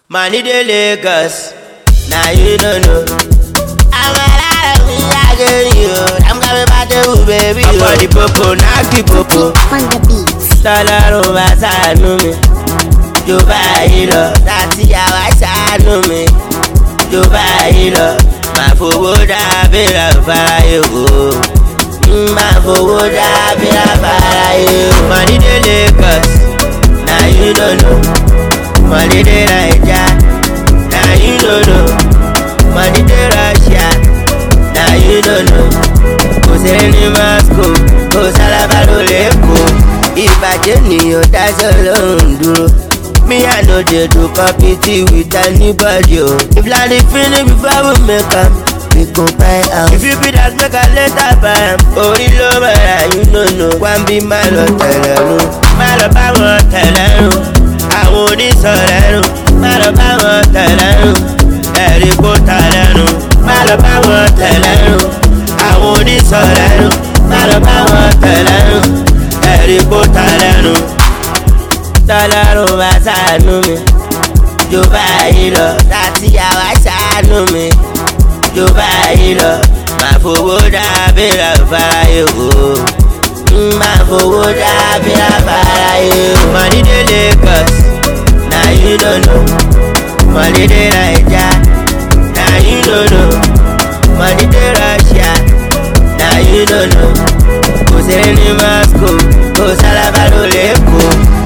Money dey Lagos, now you don't know. I'm alive, I get you. I'm coming back to you, baby. I'm on the popo, knock the popo. On the beat. Tọ́lọ́run bá ṣàánú mi, jù báyìí lọ. Láti àwa ṣàánú mi, jù báyìí lọ. Máa fowó dábìrà fáráyé o. Máa fowó dábìrà fáráyé o. Money dey Lagos, now you don't know. Money dey Naija, now you don't know. Money dey Russia, now you don't know. Kò sẹ́ni ní Moscow, kò sálábà ló lè kó. Ìbàjẹ́ nìyàn dájọ́ lọ́rùn dúró. Me I no dey do compete with anybody o. If land dey finish before we make am, we go buy am. If you be that make I later buy am. Orí ló mọ̀ra you no know. Wọ́n bí má lọ tẹ̀lé rún. Má lọ bá wọn tẹ̀lé rún. Àwọn onísọ̀rẹ́ rún. Má lọ bá wọn tẹ̀lé rún. Ẹ̀rí kó tẹ̀lé rún. Má lọ bá wọn tẹ̀lé rún. Àwọn onísọ̀rẹ́ rún. Má lọ bá wọn tẹ̀lé rún. Ẹ̀rí kó tẹ̀lé rún. Tọ́lọ́run bá ṣàánú mi, jù báyìí lọ. Láti àwa ṣàánú mi, jù báyìí lọ. Máa fowó dábìrà fáráyé o. Máa fowó dábìrà fáráyé o. Money dey Lagos, now you don't know. Money dey Naija, now you don't know. Money dey Russia, now you don't know. Kò sẹ́ni ní Moscow, kò sálábà ló lè kó.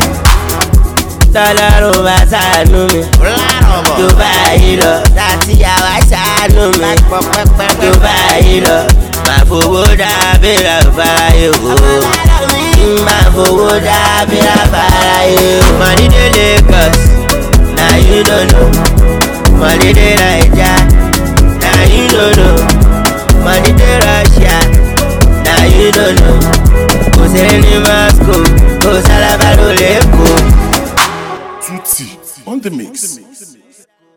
Tọ́lọ́run bá ṣàánú mi, jù báyìí lọ. Láti àwa ṣàánú mi, jù báyìí lọ. Máa fowó dábìrà fáráyé o. Máa fowó dábìrà fáráyé o. Money dey Lagos, now you don't know. Money dey Naija, now you don't know. Money dey Russia, now you don't know. Kò sẹ́ni ní Moscow, kò sálábà ló lè kó. Tutti on the mix.